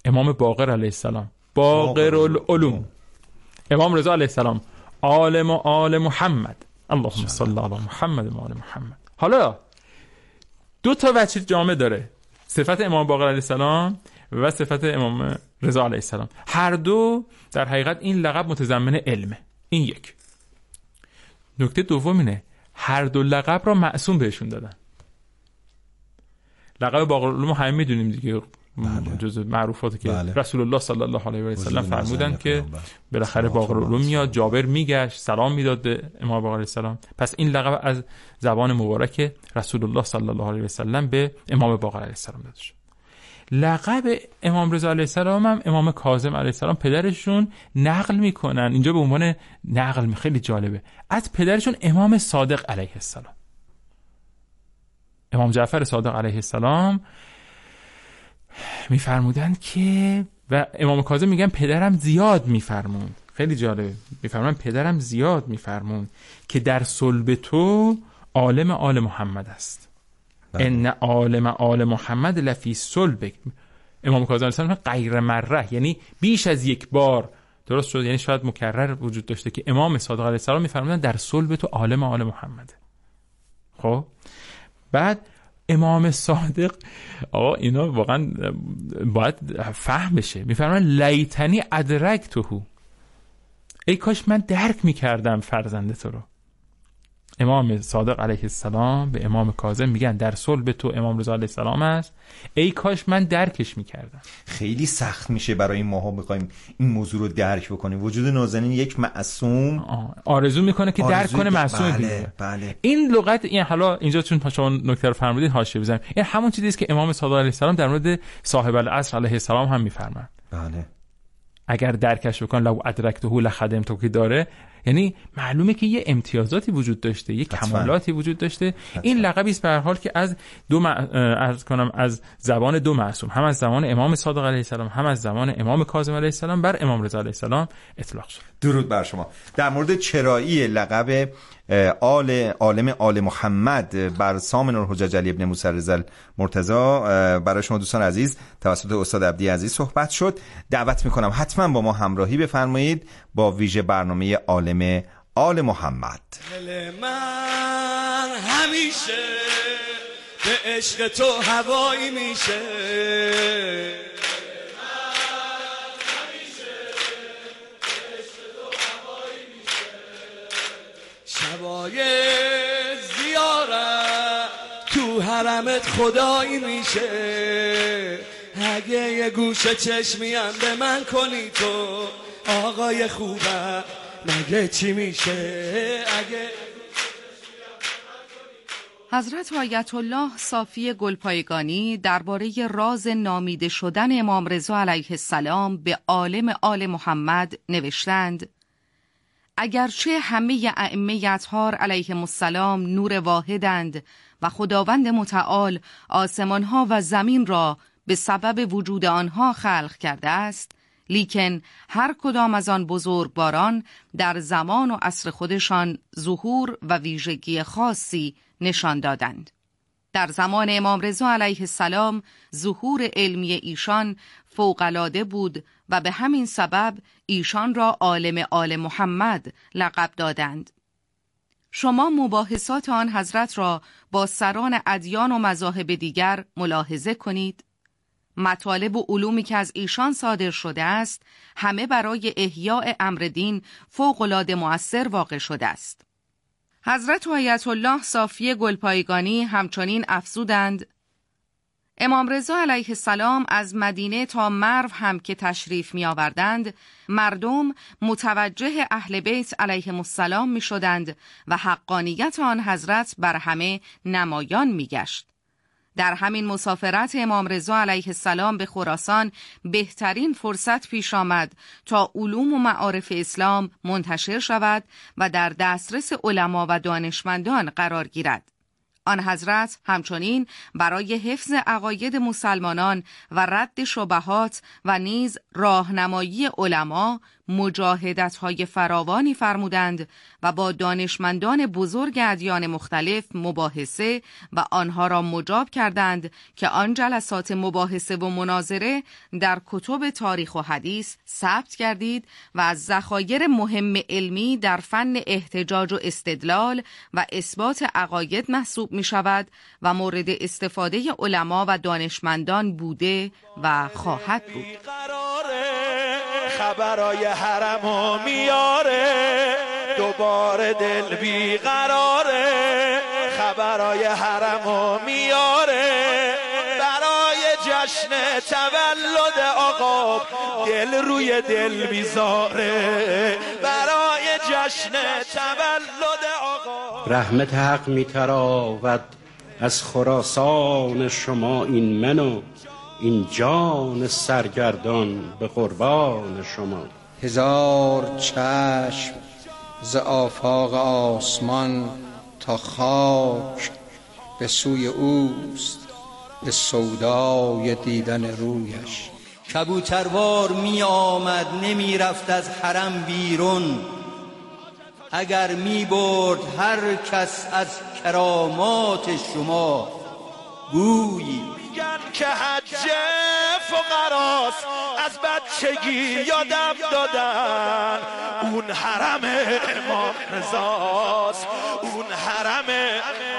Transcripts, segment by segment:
امام باقر علیه السلام باقر العلوم، امام رضا علیه السلام عالم آل محمد، اللهم صل علی محمد و آل محمد. حالا دو تا وجه جامع داره، صفت امام باقر علیه السلام و صفت امام رضا علیه السلام. هر دو در حقیقت این لقب متضمن علمه. این یک. نکته دوم اینه هر دو لقب را معصوم بهشون دادن. لقب باقر العلوم همه میدونیم دیگه، جزء معروفاته که رسول الله صلی الله علیه و سلم فرمودن که بالاخره باقر العلوم میاد، جابر میگشت سلام میداد به امام باقر علیه السلام. پس این لقب از زبان مبارک رسول الله صلی الله علیه و سلم به امام باقر علیه السلام داده شد. لقب امام رضا علیه السلام هم امام کاظم علیه السلام پدرشون نقل میکنن، اینجا به عنوان نقل خیلی جالبه، از پدرشون امام صادق علیه السلام. امام جعفر صادق علیه السلام میفرمودن که و امام کاظم میگن پدرم زیاد میفرموند، خیلی جالبه، میفرمون پدرم زیاد میفرموند که در صلب تو عالم آل محمد است. ان عالم آل محمد لفی صلبک. امام کاظم علیه السلام غیر مره، یعنی بیش از یک بار درست شد، یعنی شاید مکرر وجود داشته که امام صادق علیه السلام میفرمودن در صلب تو عالم آل محمد. خب بعد امام صادق، آقا اینا واقعا باید فهم بشه، میفرمان لیتنی ادرکتهو، ای کاش من درک میکردم فرزند تو رو. امام صادق علیه السلام به امام کاظم میگن در صلب تو امام رضا علیه السلام است، ای کاش من درکش میکردم. خیلی سخت میشه برای ماها بخوایم این موضوع رو درک بکنیم. وجود نازنین یک معصوم آرزو میکنه که درک کنه معصوم بله، بله. این لغت، این حالا اینجا چون شما نکته رو فرمودین حاشیه بزنیم، این همون چیزی است که امام صادق علیه السلام در مورد صاحب العصر علیه السلام هم میفرمایند. بله. اگر درکش بکن لو ادرکته لخدمته که داره، یعنی معلومه که یه امتیازاتی وجود داشته، یه کمالاتی وجود داشته. این لقبی است به هر حال که از از زبان دو معصوم، هم از زبان امام صادق علیه السلام هم از زبان امام کاظم علیه السلام بر امام رضا علیه السلام اطلاق شد. درود بر شما. در مورد چرایی لقب عالم آل محمد بر سامن الحجج علی ابن موسی رضا المرتضی برای شما دوستان عزیز توسط استاد عبدی عزیز صحبت شد. دعوت میکنم حتما با ما همراهی بفرمایید با ویژه برنامه عالم آل محمد. دل من همیشه به عشق تو هوایی میشه، شبای زیارت تو حرمت خدایی میشه، اگه یه گوشه چشمیم به من کنی تو آقای خوبه مگه چی میشه، اگه حضرت آیت الله صافی گلپایگانی درباره راز نامیده شدن امام رضا علیه السلام به عالم آل محمد نوشتند: اگرچه همه ائمه اطهار علیهم السلام نور واحدند و خداوند متعال آسمانها و زمین را به سبب وجود آنها خلق کرده است، لیکن هر کدام از آن بزرگواران در زمان و عصر خودشان ظهور و ویژگی خاصی نشان دادند. در زمان امام رضا علیه السلام ظهور علمی ایشان فوق‌العاده بود و به همین سبب ایشان را عالم آل محمد لقب دادند. شما مباحثات آن حضرت را با سران ادیان و مذاهب دیگر ملاحظه کنید. مطالب و علومی که از ایشان صادر شده است همه برای احیاء امر دین فوق‌العاده مؤثر واقع شده است. حضرت آیت الله صافی گلپایگانی همچنین افزودند: امام رضا علیه السلام از مدینه تا مرو هم که تشریف می آوردند، مردم متوجه اهل بیت علیهم السلام می شدند و حقانیت آن حضرت بر همه نمایان می گشت. در همین مسافرت امام رضا علیه السلام به خراسان بهترین فرصت پیش آمد تا علوم و معارف اسلام منتشر شود و در دسترس علما و دانشمندان قرار گیرد. آن حضرت همچنین برای حفظ عقاید مسلمانان و رد شبهات و نیز راهنمایی علما مجاهدت‌های فراوانی فرمودند و با دانشمندان بزرگ ادیان مختلف مباحثه و آنها را مجاب کردند که آن جلسات مباحثه و مناظره در کتب تاریخ و حدیث ثبت گردید و از ذخایر مهم علمی در فن احتجاج و استدلال و اثبات عقاید محسوب می شود و مورد استفاده علما و دانشمندان بوده و خواهد بود. خبرای حرمو میاره دوباره دل بیقراره خبرای حرمو میاره برای جشن تولد آقا دل روی دل میذاره برای جشن تولد آقا رحمت حق میتراود از خراسان شما این من و این جان سرگردان به قربان شما. هزار چشم ز آفاق آسمان تا خاک به سوی اوست به سودای دیدن رویش. کبوتروار می آمد نمی رفت از حرم بیرون اگر می برد هر کس از کرامات شما بویی. میگن که حج فقراست از بچگی یادم دادن اون حرم امام رضاست اون حرم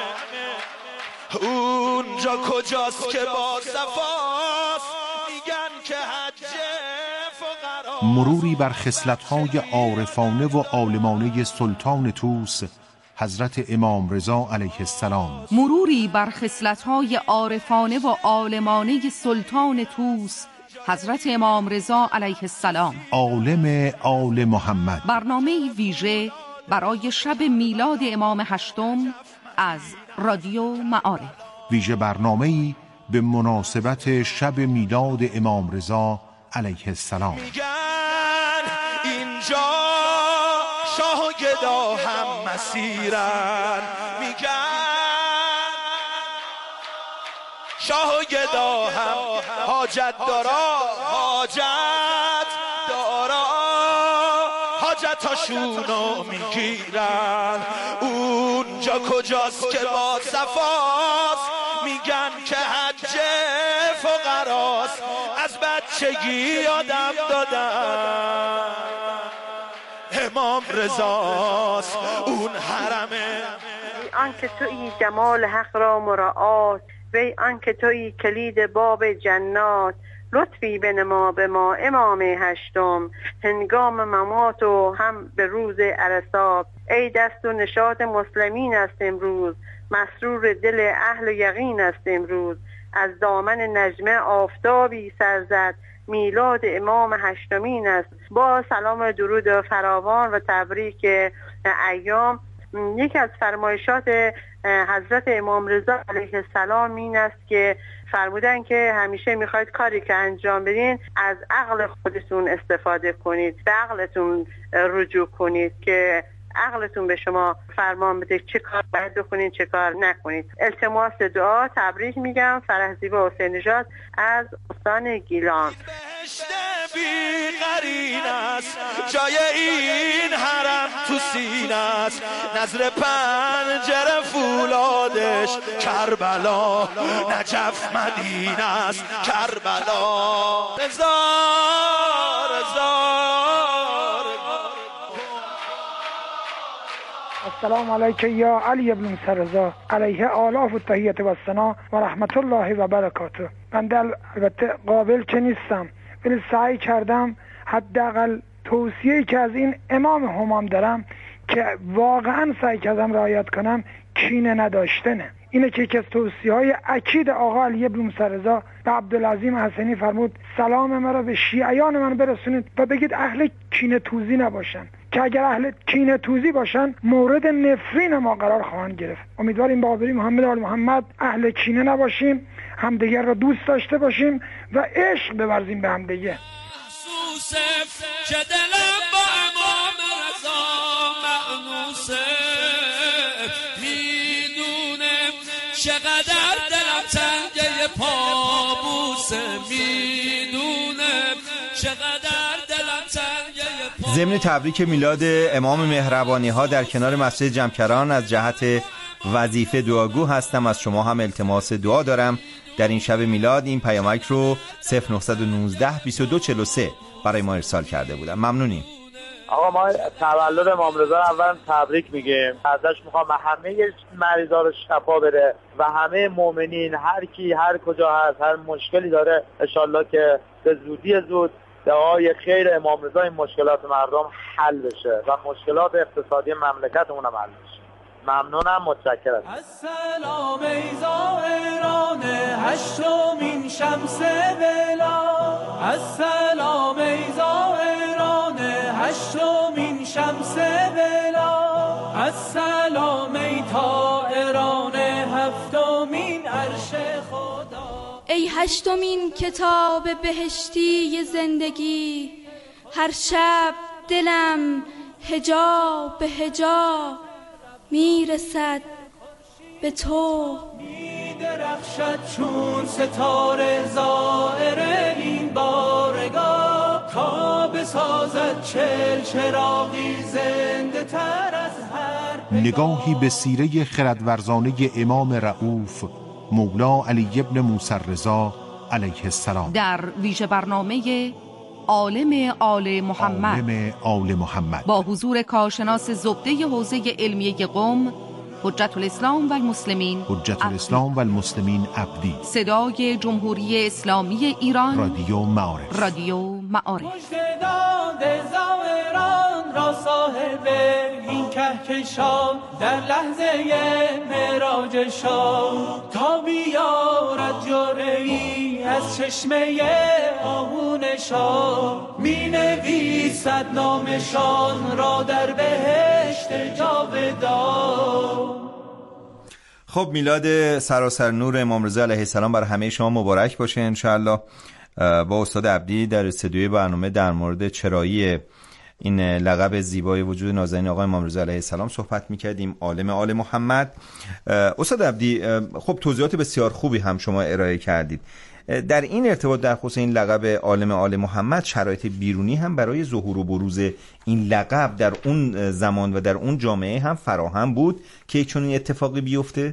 اونجا کجاست که با صفاست میگن که حج فقراست. مروری بر خصلت‌های عارفانه و عالمانه سلطان طوس حضرت امام رضا علیه السلام. مروری بر خصلت‌های عارفانه و عالمانه سلطان طوس حضرت امام رضا علیه السلام، عالم آل محمد. برنامه ویژه برای شب میلاد امام هشتم از رادیو معارف. ویژه برنامه‌ای به مناسبت شب میلاد امام رضا علیه السلام. میگن اینجا شاه و گدا هم مسیرن میگن شاه و گدا هم حاجت دارا حاجتاشونو میگیرن اونجا کجاست که با صفاست میگن که حج فقراست از بچگی یادم دادن امام رضاست اون حرمه. آنکه تویی جمال حق را مراعات وی آنکه تویی کلید باب جنات لطفی بنما به ما امام هشتم هنگام ممات و هم به روز عرصات. ای دست و نشاط مسلمین است امروز مسرور دل اهل یقین است امروز از دامن نجمه آفتابی سرزد میلاد امام هشتمین است. با سلام درود فراوان و تبریک ایام. یکی از فرمایشات حضرت امام رضا علیه السلام این است که فرمودن که همیشه میخواید کاری که انجام بدین از عقل خودتون استفاده کنید، به عقلتون رجوع کنید که عقلتون به شما فرمان بده چه کار باید بکنید چه کار نکنید. التماس دعا. تبریک میگم. فرح زیبا حسین نژاد از استان گیلان. بی قرین است جای این حرم تو سینه است نظر پنجره فولادش کربلا نجف مدینه است کربلا. رضا السلام علیک یا علی ابن موسی رضا علیه آلاف و تحیت و ثنا و رحمت الله و برکاته. من البته قابل که نیستم ولی سعی کردم حداقل توصیه‌ای که از این امام همام دارم که واقعا سعی کردم رعایت کنم کینه نداشتنه. اینه که یکی از توصیه‌های اکید آقا علی بن موسی رضا به عبدالعظیم حسینی فرمود سلام مرا به شیعیان من برسونید و بگید اهل کینه توزی نباشن که اگر اهل کینه توزی باشن مورد نفرین ما قرار خواهند گرفت. امیدواریم با آبروی محمد آل محمد اهل کینه نباشیم، همدیگر را دوست داشته باشیم و عشق بورزیم به همدیگه. که دلم با امام رضا مأنوسه میدونه چقدر دلم تنگه. ضمن تبریک میلاد امام مهربانی ها در کنار مسجد جمکران از جهت وظیفه دعاگو هستم. از شما هم التماس دعا دارم در این شب میلاد. این پیامک رو 0919 2243 برای ما ارسال کرده بودم. ممنونیم. آقا ما تولد امام رضا اول تبریک میگیم. ازش میخوام همه مریضا رو شفا بده و همه مؤمنین، هر کی هر کجا هست هر مشکلی داره انشالله که به زودی زود دعای خیر امام رضا این مشکلات مردم حل بشه و مشکلات اقتصادی مملکتمون هم حل بشه. ممنونم، متشکرم. السلام ای زائران هشتمین شمس بلا، السلام ای زائران هشتمین شمس بلا، السلام ای طائران هفتمین عرش خدا. ای هشتمین کتاب بهشتی زندگی، هر شب دلم حجاب به حجاب میرسد به تو. میدرخشد چون ستاره زائر این بارگاه، تا بسازد چراغی زنده تر از هر نگاهی به سیره خردورزانه امام رؤوف مولا علی ابن موسی رضا علیه السلام در ویژه برنامه عالم آل محمد با حضور کارشناس زبده حوزه علمیه قم حجت الاسلام و المسلمین عبدی، صدای جمهوری اسلامی ایران، رادیو معارف. مجددان زائران را صاحب این کهکشان در لحظه معراج شان، تا بیارد جرعه‌ای از چشمه آهونشان، می نویسد نامشان را در بهشت جاودان. خب میلاد سراسر نور امام رضا علیه السلام بر همه شما مبارک باشه انشاءالله. با استاد عبدی در استودیوی برنامه در مورد چرایی این لقب زیبای وجود نازنین آقای امام رضا علیه السلام صحبت می‌کردیم، عالم آل محمد. استاد عبدی خب توضیحات بسیار خوبی هم شما ارائه کردید. در این ارتباط در خصوص این لقب عالم آل محمد شرایط بیرونی هم برای ظهور و بروز این لقب در اون زمان و در اون جامعه هم فراهم بود که چون این اتفاقی بیفته؟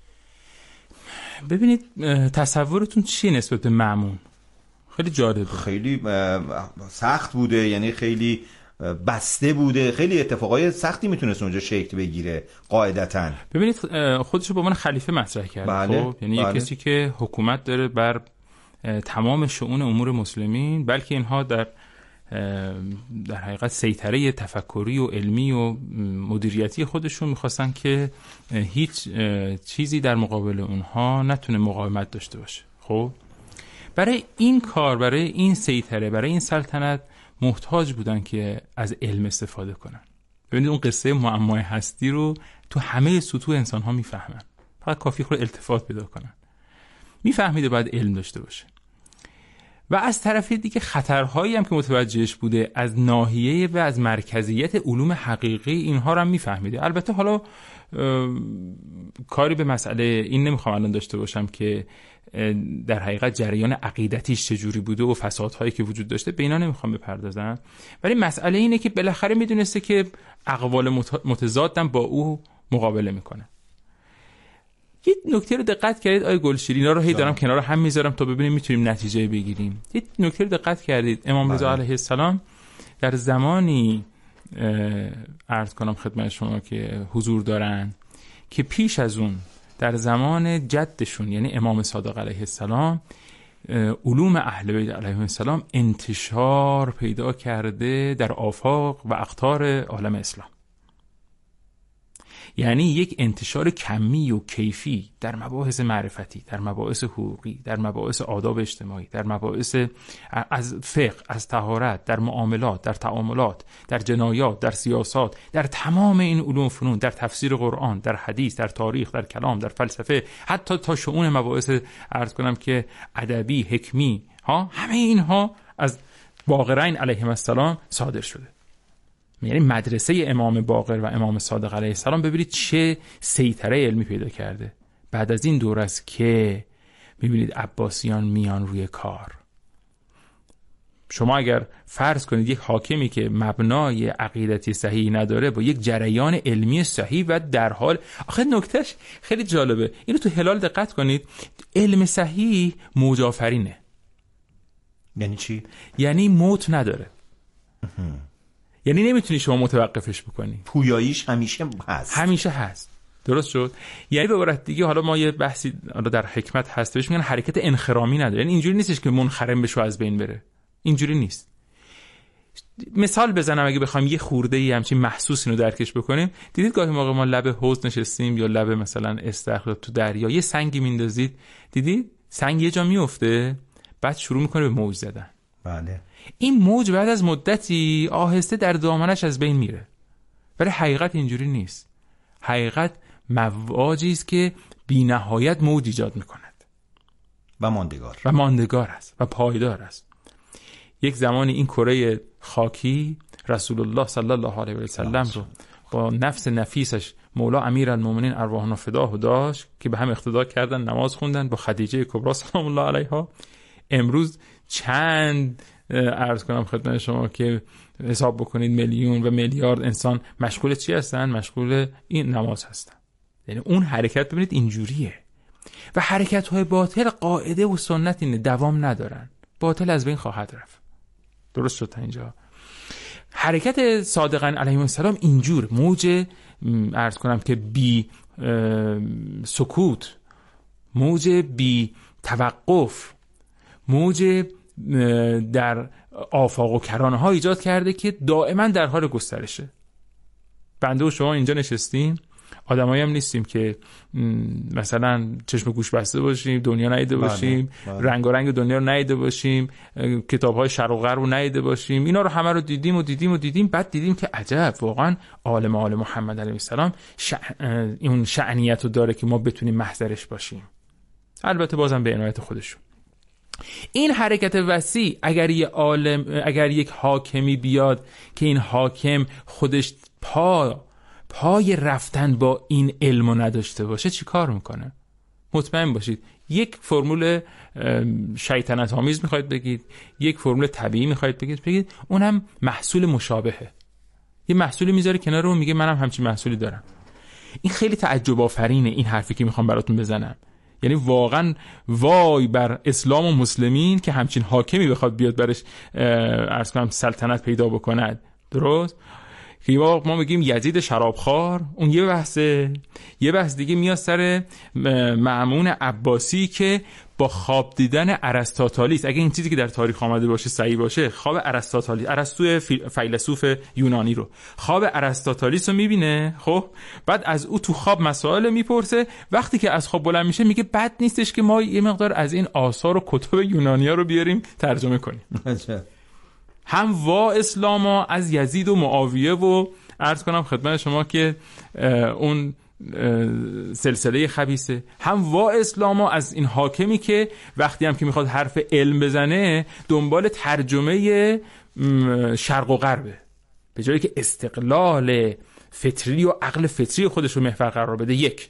ببینید تصورتون چیه نسبت به مأمون؟ خیلی جالبه. خیلی سخت بوده، یعنی خیلی بسته بوده، خیلی اتفاقای سختی میتونست اونجا شکل بگیره قاعدتاً. ببینید خودشو به عنوان خلیفه مطرح کرده. بله. خب یعنی یک کسی که حکومت داره بر تمام شؤون امور مسلمین، بلکه اینها در حقیقت سیطره تفکری و علمی و مدیریتی خودشون میخواستن که هیچ چیزی در مقابل اونها نتونه مقاومت داشته باشه. خب برای این کار، برای این سیطره، برای این سلطنت محتاج بودن که از علم استفاده کنن. ببینید اون قصه معمای هستی رو تو همه سطوح انسان ها میفهمن، فقط کافی خود التفات پیدا کنن. میفهمیده باید علم داشته باشه. و از طرف دیگه خطرهایی هم که متوجهش بوده از ناحیه و از مرکزیت علوم حقیقی، اینها رو هم میفهمیده. البته حالا کاری به مسئله این نمیخوام الان داشته باشم که در حقیقت جریان عقیدتیش چجوری بوده و فسادهایی که وجود داشته، به اینا نمیخوام بپردازم، ولی مسئله اینه که بالاخره میدونسته که اقوال متضادم با او مقابله میکنه. یه نکته رو دقت کردید آیه گلشیری، اینا رو هی دارم کنار هم میذارم تا ببینیم میتونیم نتیجه بگیریم. یه نکته رو دقت کردید امام رضا علیه السلام در زمانی عرض کنم خدمت شما که حضور دارن که پیش از اون در زمان جدشون یعنی امام صادق علیه السلام علوم اهل بیت علیهم السلام انتشار پیدا کرده در آفاق و اقطار عالم اسلام. یعنی یک انتشار کمی و کیفی در مباحث معرفتی، در مباحث حقوقی، در مباحث آداب اجتماعی، در مباحث از فقه، از طهارت، در معاملات، در تعاملات، در جنایات، در سیاست، در تمام این علوم فنون، در تفسیر قرآن، در حدیث، در تاریخ، در کلام، در فلسفه، حتی تا شؤون مباحث عرض کنم که ادبی، حکمی ها، همه اینها از باقرین علیهم السلام صادر شده. یعنی مدرسه امام باقر و امام صادق علیه السلام ببینید چه سیطره علمی پیدا کرده. بعد از این دور است که ببینید عباسیان میان روی کار. شما اگر فرض کنید یک حاکمی که مبنای عقیدتی صحیح نداره با یک جریان علمی صحیح و در حال، آخه نکتهش خیلی جالبه، اینو تو هلال دقت کنید، علم صحیح موج آفرینه. یعنی چی؟ یعنی موت نداره. یعنی نمیتونی شما متوقفش بکنی، پویاییش همیشه هست. درست شد؟ یعنی به عبارت دیگه، حالا ما یه بحثی حالا در حکمت هست بهش میگن حرکت انخرامی نداره. یعنی اینجوری نیستش که منخرم بشه از بین بره، اینجوری نیست. مثال بزنم اگه بخوایم یه خورده‌ای همچین محسوس اینو درکش بکنیم، دیدید گاهی موقع ما لب حوض نشستیم یا لب مثلا استخر تو دریا، یه سنگی میندازید، دیدید سنگ یه جا میفته بعد شروع میکنه به موج زدن. بله. این موج بعد از مدتی آهسته در دامنش از بین میره. ولی حقیقت اینجوری نیست. حقیقت مواجی است که بی نهایت موج ایجاد میکند و ماندگار است و پایدار است. یک زمانی این کره خاکی رسول الله صلی الله علیه و سلم رو با نفس نفیسش مولا امیرالمومنین ارواحنا فداه داشت که به هم اقتدا کردن، نماز خوندن با خدیجه کبرا سلام الله علیها. امروز چند عرض کنم خدمت شما که حساب بکنید میلیون و میلیارد انسان مشغول چی هستن؟ مشغول این نماز هستن. یعنی اون حرکت ببینید اینجوریه. و حرکت‌های باطل قاعده و سنت اینه، دوام ندارن، باطل از بین خواهد رفت. درست شد تا اینجا؟ حرکت صادقاً علیهم السلام اینجور موج عرض کنم که بی سکوت، موج بی توقف، موج در آفاق و کرانه ها ایجاد کرده که دائما در حال گسترشه. بنده و شما اینجا نشستیم، آدمایی هم نیستیم که مثلا چشم گوش بسته باشیم، دنیا ندیده باشیم، رنگ و رنگ دنیا رو ندیده باشیم، کتاب‌های شرق و غرب رو ندیده باشیم. اینا رو همه رو دیدیم، بعد دیدیم که عجب، واقعا عالم محمد علیه السلام اون شأنیت رو داره که ما بتونیم محضرش باشیم. البته بازم به عنایت خودشون. این حرکت وسیع اگر یک حاکمی بیاد که این حاکم خودش پای رفتن با این علمو نداشته باشه چی کار میکنه؟ مطمئن باشید یک فرمول شیطنت آمیز میخواید بگید، یک فرمول طبیعی میخواید بگید، اونم محصول مشابهه. یه محصولی میذاره کنار اون، میگه منم همچین محصولی دارم. این خیلی تعجب آفرینه این حرفی که میخوام براتون بزنم. یعنی واقعا وای بر اسلام و مسلمین که همچین حاکمی بخواد بیاد برش عرض کنم سلطنت پیدا بکند. درست؟ که ما میگیم یزید شرابخوار، اون یه بحثه. یه بحث دیگه میاد سر مأمون عباسی که با خواب دیدن ارسطاطالیس، اگه این چیزی که در تاریخ آمده باشه صحیح باشه، خواب ارسطاطالیس، ارسطو فیلسوف یونانی رو، خواب ارسطاطالیس رو میبینه. خب بعد از او تو خواب مسائل میپرسه. وقتی که از خواب بلند میشه میگه بد نیستش که ما یه مقدار از این آثار و کتب یونانیا رو بیاریم ترجمه کنیم. هم وا اسلاما از یزید و معاویه و عرض کنم خدمت شما که اون سلسله خبیثه، هم وا اسلاما از این حاکمی که وقتی هم که میخواد حرف علم بزنه دنبال ترجمه شرق و غربه، به جایی که استقلال فطری و عقل فطری خودش رو محور قرار بده. یک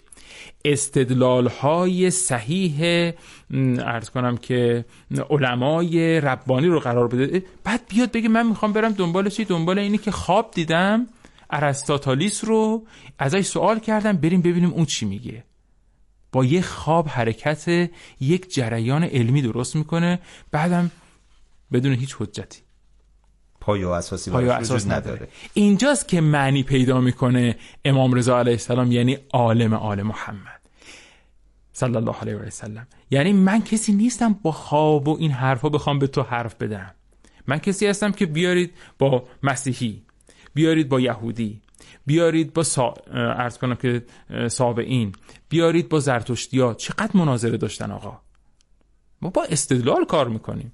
استدلال‌های صحیح عرض کنم که علمای ربانی رو قرار بده، بعد بیاد بگه من میخوام برم دنبال چی؟ دنبال اینی که خواب دیدم ارسطاطالیس رو ازش سوال کردم، بریم ببینیم اون چی میگه. با یه خواب حرکت یک جریان علمی درست میکنه، بعدم بدون هیچ حجتی، پایه و اساس نداره. اینجاست که معنی پیدا میکنه امام رضا علیه السلام، یعنی عالم آل محمد صلی الله علیه و سلم. یعنی من کسی نیستم با خواب و این حرفا بخوام به تو حرف بدم. من کسی هستم که بیارید با مسیحی، بیارید با یهودی، بیارید با عرض کنم که سابعین، بیارید با زرتشتی‌ها. چقدر مناظره داشتن آقا. ما با استدلال کار میکنیم،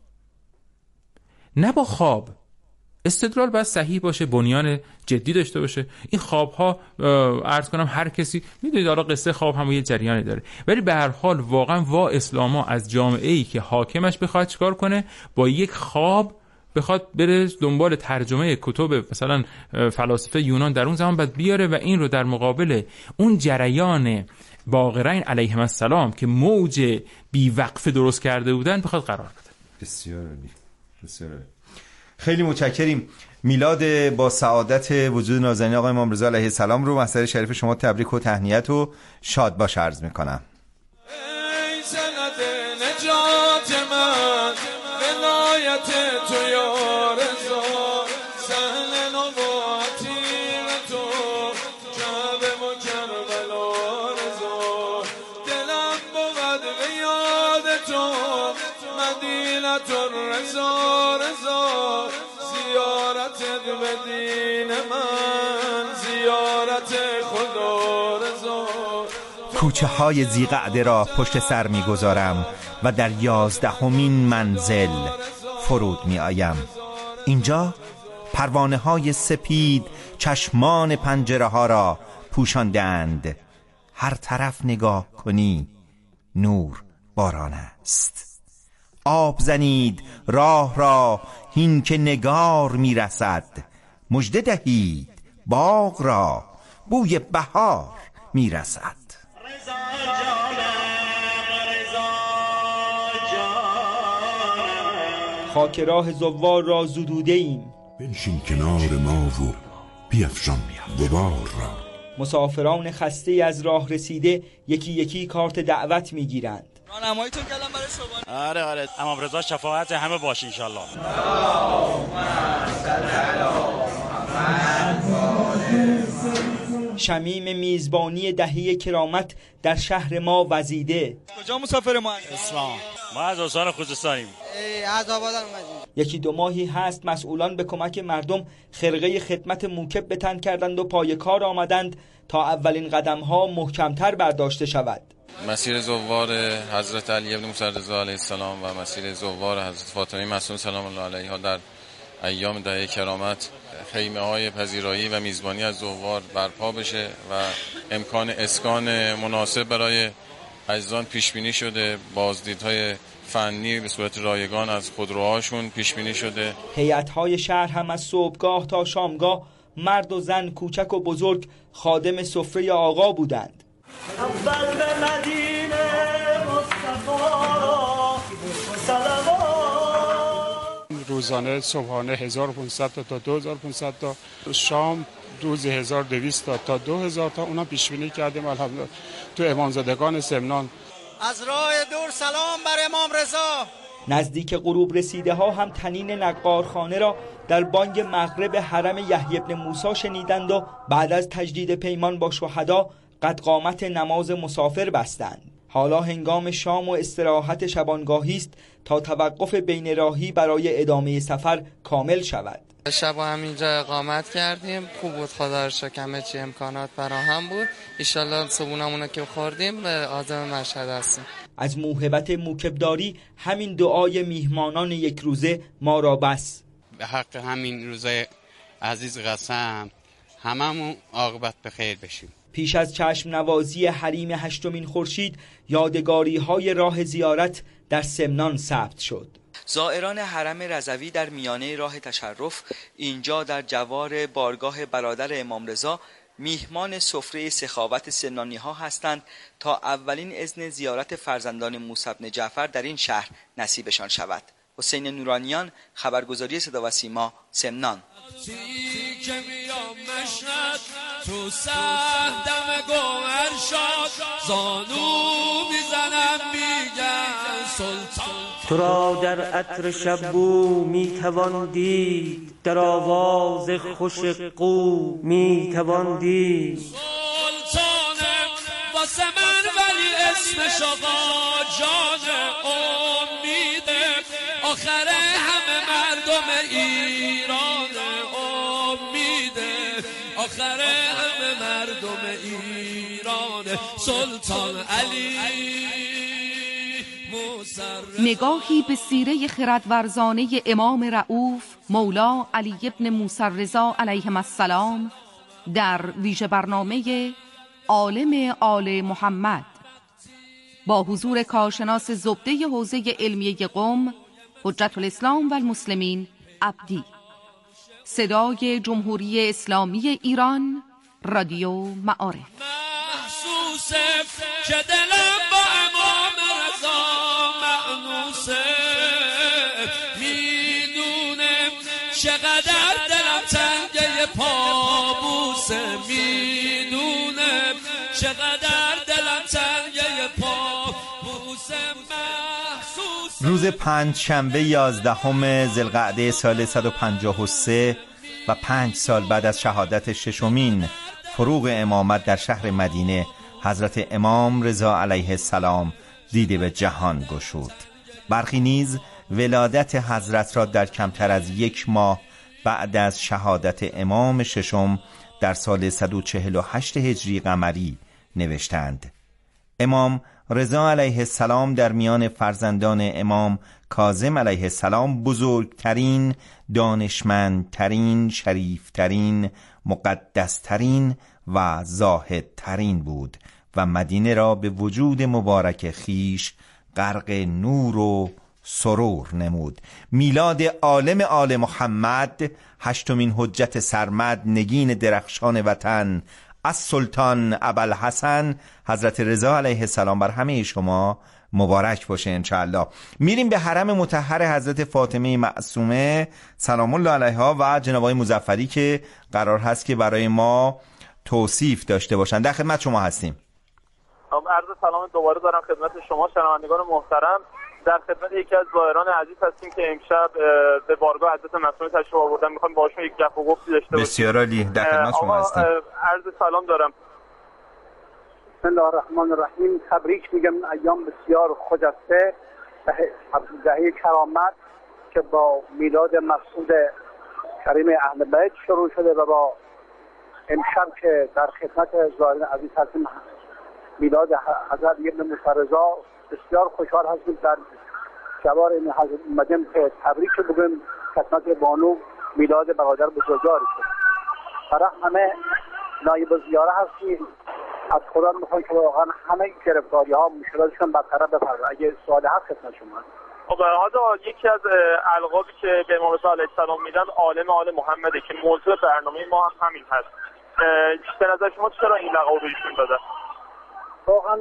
نه با خواب. استدلال باید صحیح باشه، بنیان جدی داشته باشه. این خواب ها عرض کنم هر کسی میدونید، حالا قصه خواب هم یه جریانی داره، ولی به هر حال واقعا وا اسلاما از جامعه‌ای که حاکمش بخواد چیکار کنه، با یک خواب بخواد بره دنبال ترجمه کتب مثلا فلاسفه یونان در اون زمان، بعد بیاره و این رو در مقابل اون جریان باقرین علیهم السلام که موج بی وقفه درست کرده بودن بخواد قرار بده. بسیار عالی، بسیار عالی. خیلی متشکریم. میلاد با سعادت وجود نازنین آقای امام رضا علیه السلام رو محضر شریف شما تبریک و تهنیت و شاد باش عرض میکنم. ای سند نجات من ولایت تو یا رضا، سهل نباتی تو کعبه و کربلا رضا، دلم بود به یاد تو مدینت الرضا رضا، زیارتت به دین من زیارت خدا رضا. کوچه های زیقعده را پشت سر می گذارم و در 11مین منزل فرود می آیم. اینجا پروانه های سپید چشمان پنجره ها را پوشاندند. هر طرف نگاه کنی نور باران است. آب زنید راه را هین که نگار می رسد، مژده دهید باغ را بوی بهار می رسد. خاک راه زوار را زدوده ایم، بنشین کنار ما و بیفشان غبار را. مسافران خسته از راه رسیده یکی یکی کارت دعوت میگیرند. راهنماییتون کردم برای صبحانه. آره امام رضا شفاعت همه باش ان شاء الله. شمیم میزبانی دهه کرامت در شهر ما وزیده. کجا مسافر ما؟ اصفهان. ما از استان خوزستانیم. از آبادان اومدیم. یکی دو ماهی هست مسئولان به کمک مردم خرقه خدمت موکب به تن کردند و پای کار آمدند تا اولین قدم‌ها محکم‌تر برداشته شود. مسیر زوار حضرت علی بن موسی رضا علیه السلام و مسیر زوار حضرت فاطمه معصومه سلام الله علیها در ایام دهه کرامت خیمه‌های پذیرایی و میزبانی از زوار برپا بشه و امکان اسکان مناسب برای عزیزان پیش بینی شده. بازدیدهای فنی به صورت رایگان از خودروهاشون پیش بینی شده. هیئت‌های شهر هم از صبحگاه تا شامگاه مرد و زن کوچک و بزرگ خادم سفره آقا بودند. اول به مدینه مصطفی صلوات. روزانه صبحانه 1500 تا 2500 تا، شام روز 1200 تا 2000 تا اونا پیش بینی کردیم. الحمدلله تو امامزادگان سمنان از راه دور سلام بر امام رضا. نزدیک غروب رسیده ها هم تنین نقارخانه را در بانگ مغرب حرم یحیی بن موسی شنیدند و بعد از تجدید پیمان با شهدا قد قامت نماز مسافر بستند. حالا هنگام شام و استراحت شبانگاهی است تا توقف بین راهی برای ادامه سفر کامل شود. شب همینجا اقامت کردیم، خوب بود، خدا رو شکر همه چی امکانات فراهم بود. ان شاءالله صبحونمون که خوردیم به عازم مشهد هستیم. از موهبت موکبداری همین دعای میهمانان یک روزه ما را بس. به حق همین روزه عزیز قسم هممون عاقبت به خیر بشیم. پیش از چشم نوازی حریم هشتمین خورشید یادگاری های راه زیارت در سمنان ثبت شد. زائران حرم رضوی در میانه راه تشرف اینجا در جوار بارگاه برادر امام رضا میهمان سفره سخاوت سمنانی ها هستند تا اولین اذن زیارت فرزندان موسی بن جعفر در این شهر نصیبشان شود. حسین نورانیان، خبرگزاری صدا و سیما، سمنان. که میام مشهد تو سهدم گوهر شاد، زانو میزنم میگن سلطان. تو را در عطر شبو میتوان دید، در آواز خوش قو میتوان دید. سلطانه واسه من ولی اسمش آقا جان امیده، آخر همه مردم ایران امیده، آخر همه مردم ایران سلطان علی. نگاهی به سیره خردورزانه امام رؤوف مولا علی ابن موسی رضا علیه السلام در ویژه برنامه عالم آل محمد با حضور کارشناس زبده حوزه علمیه قم حجت الاسلام و المسلمین عبدی. صدای جمهوری اسلامی ایران، رادیو معارف. محسوسه که دلم با امام رضا مأنوسه، میدونه چقدر دلم تنگه پابوسه میدونه چقدر دلم تنگه پابوسه محسوس. روز پنجشنبه 11 ذوالقعده سال 153 و 5 سال بعد از شهادت ششمین فروغ امامت در شهر مدینه، حضرت امام رضا علیه السلام دیده به جهان گشود. برخی نیز ولادت حضرت را در کمتر از 1 ماه بعد از شهادت امام ششم در سال 148 هجری قمری نوشتند. امام رضا علیه السلام در میان فرزندان امام کاظم علیه السلام بزرگترین، دانشمندترین، شریفترین، مقدسترین و زاهدترین بود و مدینه را به وجود مبارک خیش غرق نور و سرور نمود. میلاد عالم آل محمد، 8مین حجت سرمد، نگین درخشان وطن، از سلطان ابوالحسن حضرت رضا علیه السلام بر همه شما مبارک باشه انشاءالله. میریم به حرم مطهر حضرت فاطمه معصومه سلام الله علیها و جناب آقای مظفری که قرار هست که برای ما توصیف داشته باشن. در خدمت شما هستیم. عرض سلام دوباره دارم خدمت شما شنوندگان محترم. در خدمت یکی از زائران عزیز هستیم که امشب به بارگاه حضرت معصومه تشریف آوردن. میخوام باهاشون یک گپ و گفتی داشته باشیم. بسیار عالی، در خدمت شما هستیم. عرض سلام دارم. بسم الله الرحمن الرحیم. تبریک میگم، ایام بسیار خجسته دهه کرامت که با میلاد مسعود کریم اهل بیت شروع شده و با امشب که در خدمت زائران عزیز هستیم میلاد حضرت ابن موسی رضا، بسیار خوشحال هستیم در جوار این حضرت اومدیم که تبریک بگیم خدمت بانو میلاد برادر بزرگوار شد. برای همه نایب الزیاره هستیم. از خدا میخوایم که واقعا همه گرفتاری ها مشکلاتشون برطرف بفرمایید. اگه سوالی هست خدمت شما. خب حاضر یکی از القابی که به امام رضا علیه السلام میدن عالم آل محمده که موضوع برنامه ما هم همین هست. به نظر شما چرا این لقب رو ایشون دادن؟ واقعا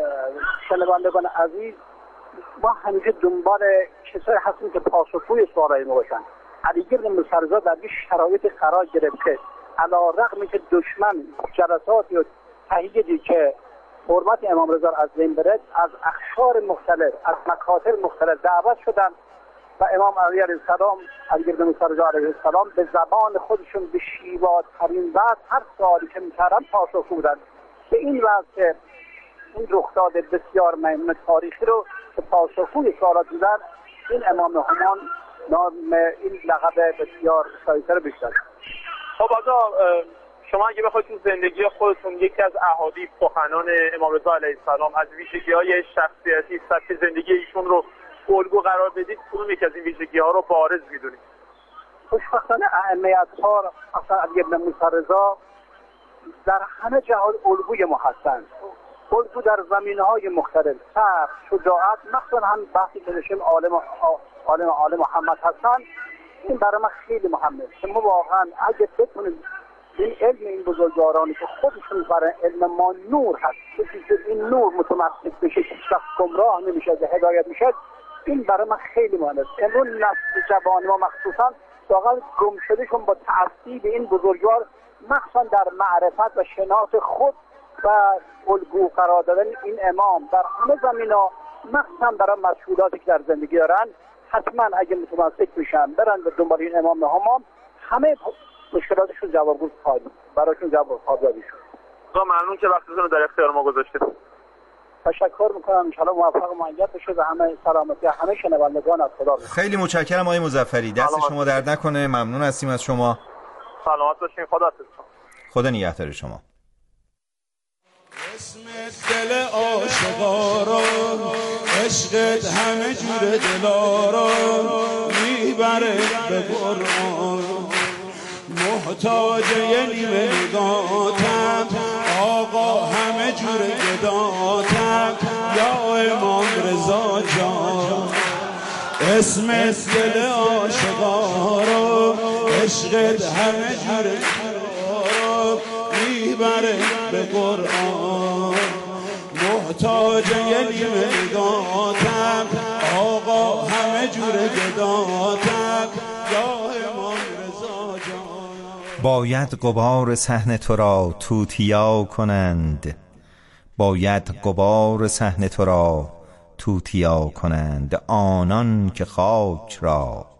شنوندگان عزیز، ما همیشه دنبال کسایی هستیم که پاسخگوی سوالای ما باشن. علی ابن موسی رضا در این شرایط قرار گرفت که علی‌رغم که دشمن جلساتی و تهییجی که حرمت امام رضا از بین برد، از اقشار مختلف، از مکاتب مختلف دعوت شدن و امام علی علیه السلام، علی ابن موسی رضا علیه السلام به زبان خودشون به شیواترین وجه هر سوالی که می‌کردن پاسخ بودن. به این وجه که این رخداد بسیار مهم تاریخی رو که پاسخگوی سوالات بودن، این امام همان نام این لقب بسیار شایسته رو بیشتر. خب آقا شما اگه بخواید تو زندگی خودتون یکی از احادیث سخنان امام رضا علیه السلام از ویژگی‌های شخصیتی سبک زندگی ایشون رو الگو قرار بدید، کدوم یکی از این ویژگی‌ها رو بارز می‌دونید؟ خوشبختانه ائمه اطهار، اصلا علی ابن موسی رضا در همه جهات الگوی ما هستند. الگو در زمینه‌های مختلف، صبر، شجاعت، مثلا هم بحثی که داشتیم عالم محمد هستند. این برای من خیلی مهمه که ما واقعا اگه بتونیم این علم این بزرگوارانی که خودشون برای علم ما نور هست، کسی که این نور متمسک بشه هیچ وقت گمراه نمیشه و هدایت میشه، این برای من خیلی مهمه. امروز نسل جوان ما مخصوصا واقعا گم شدهشون با تعصیب این بزرگوار، مخصوصا در معرفت و شناخت خود و الگو قرار دادن این امام در همه زمینا، مخصوصا برای مشهوداتی که در زندگی دارن، حتما اگه متمسک میشن برن به دنبال این امام همام، همه مشکلاتشون جوابگو خواهد براشون جواب خواهد شد. ممنون که وقتتون رو در اختیار ما گذاشتید. تشکر میکنم، ان شاء الله موفق و مؤید بشه و همه سلامتی همه شنوندگان از خدا بخواد. خیلی متشکرم آقای مظفری، دست شما درد نکنه، ممنون هستیم از شما. سلامت باشین، خدا نگهدار شما. اسم دل عاشقا عشقت همه جور دلارا میبره به قرآن، محتاج یه نیمه نگاتم آقا همه جور گداتم یا امام رضا جان. اسم دل عاشقا عشقت همه جور دلارا میبره به قرآن، محتاج یه نیمه نگاتم آقا همه جور گداتم یا امام باید غبار صحن تو را توتیا کنند، باید غبار صحن تو را توتیا کنند. آنان که خاک را